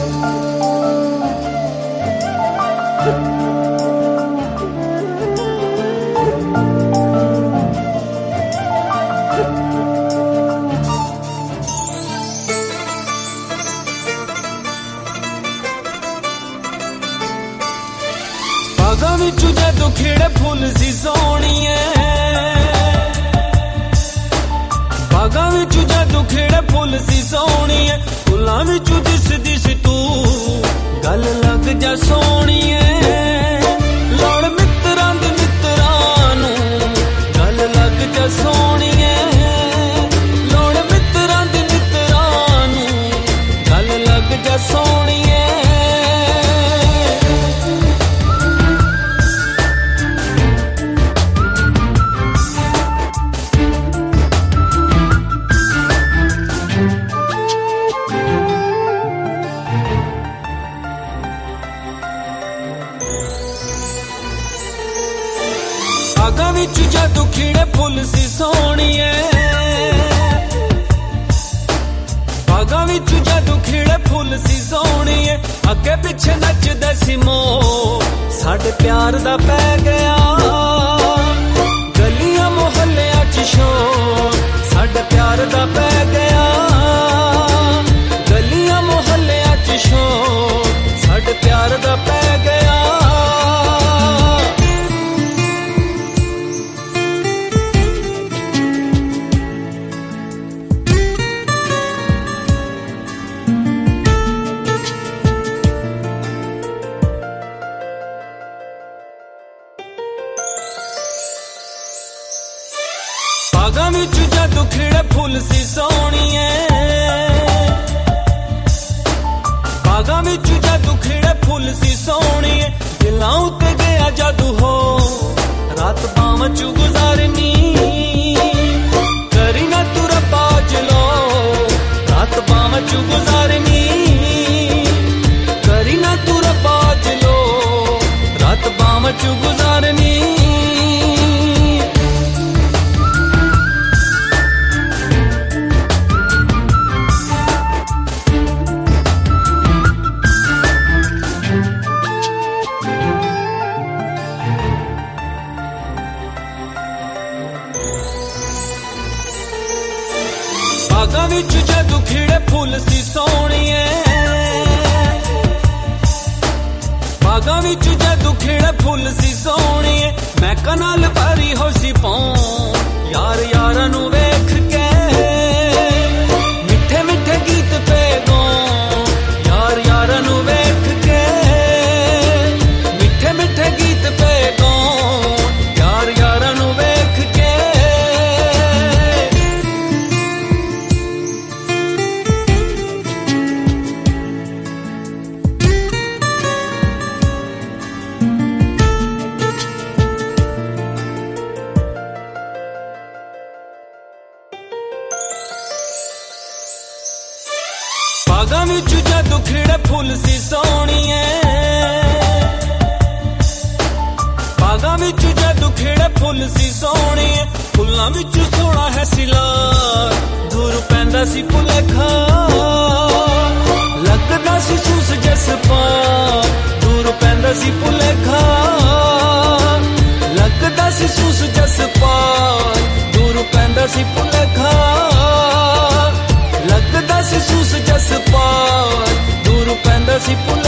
बागां विचों जदों खिड़े फुल सी सोहणीए, बागां विचों जदों खिड़े फुल सी सोहणीए, फुल्लां विचों दिसदी सी तू गल लग जा सोहणीए। लड़ मित्रां दे मित्रां नूं गल लग जा सोहणीए, लड़ मित्रां दे मित्रां नूं गल लग जा सोहणीए। बागां विच जदों खिड़े फुल सी सोहणीए, बागां विच जदों खिड़े फुल सी सोहणीए, अगे पिछे नचदे सी मोर साडे प्यार दा पै गया। गलियां मोहल्लियां च शोर साडे प्यार दा पै गया, गलियां मोहल्लियां च शोर साडे प्यार दा पै गया। बागां विच जदों खिड़े फुल सी सोहणीए, बागां विच जदों खिड़े फुल सी सोहणीए, दिलां उत्ते गया जादू हो रात बावां च गुजारनी। करी ना तू रब्बा जलो रात बावां च गुजारनी, करी ना तू रब्बा जलो रात बावां च गुजारनी। बागां विच जदों खिड़े फुल सी सोहणीए, बागां विच जदों खिड़े फुल सी सोहणीए, महकां नाल भरी हो सी पौं यार यारां नूं वेख के। मिठे मिठे गीत पे गाऊं यार यारां नूं वेख के, मिठे मिठे गीत पे गाऊं यार यारां नूं वेख के। बागां विच जदों खिड़े फुल सी सोहणीए, बागां विच जदों खिड़े फुल सी सोहणीए, फुल्लां विच सोहणा है सिलार दूर पैंदा सी भुलेखा। लगदा सी सूस जस पार दूर पैंदा सी भुलेखा, लगदा सी सूस जस पार दूर पैंदा सी भुलेखा, लगदा सी सूस जस पार दूर पैंदा सी भुलेखा।